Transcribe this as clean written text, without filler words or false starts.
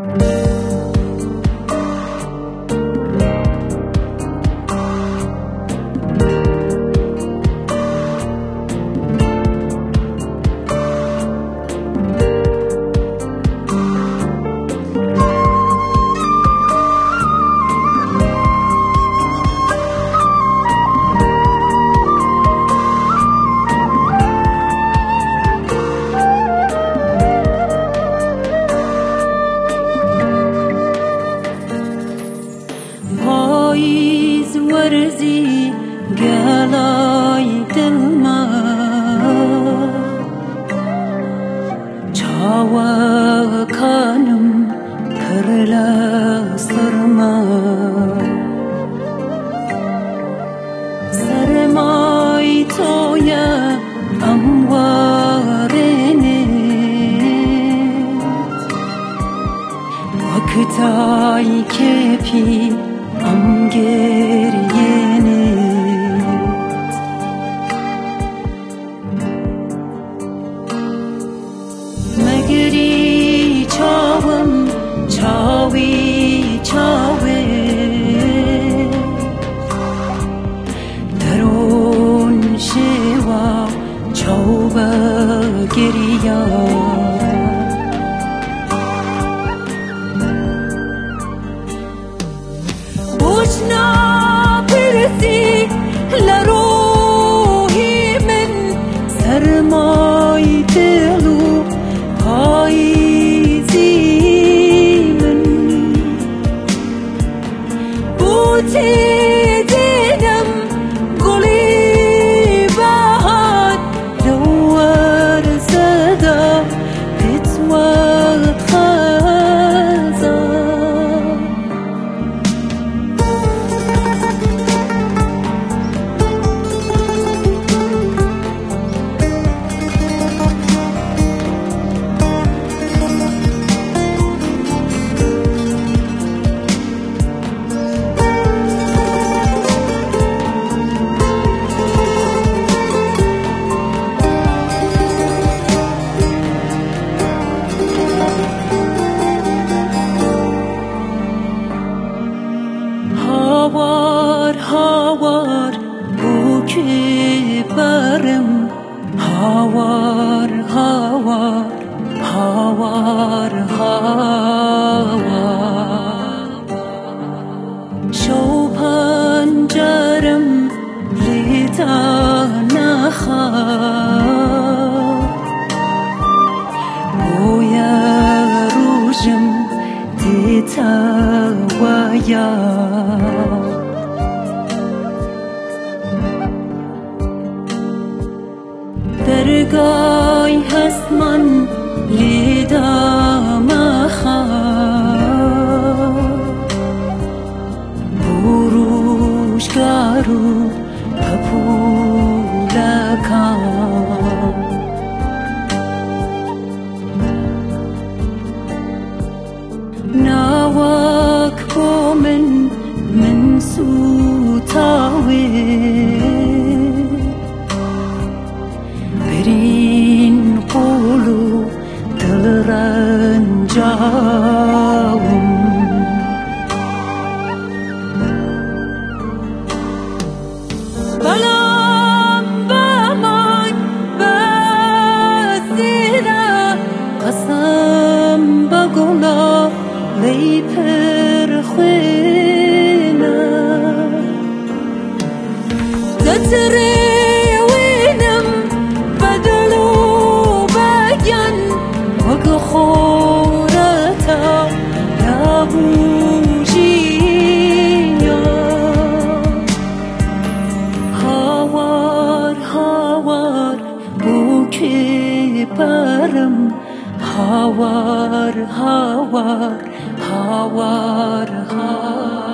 پاییز ورزی گلای دلما چاوا کانم پرلا سرما سرمای تویا اموارنه وقتای کپی ام گریه مگری چاوم چاوی چاوه درون شوا چاوه گریا بوشنا پرسی لروحی من سرمای دلو پاییزی من بوتی دیدم گلی بهار نور زده بتوال خزان هاوار بو که برم هاوار شو پنجرم لیتا نخواه بویا روشم دیتا ویا درگای هست من لیدم بروشگارو پپولکان ناوک بو من سوتاوه برین قولو دل رنجاوم بلام بمان بسیده قسم بگونا لی پرخوینه دتره خورتا نبوشیا هاوار بو که برم هاوار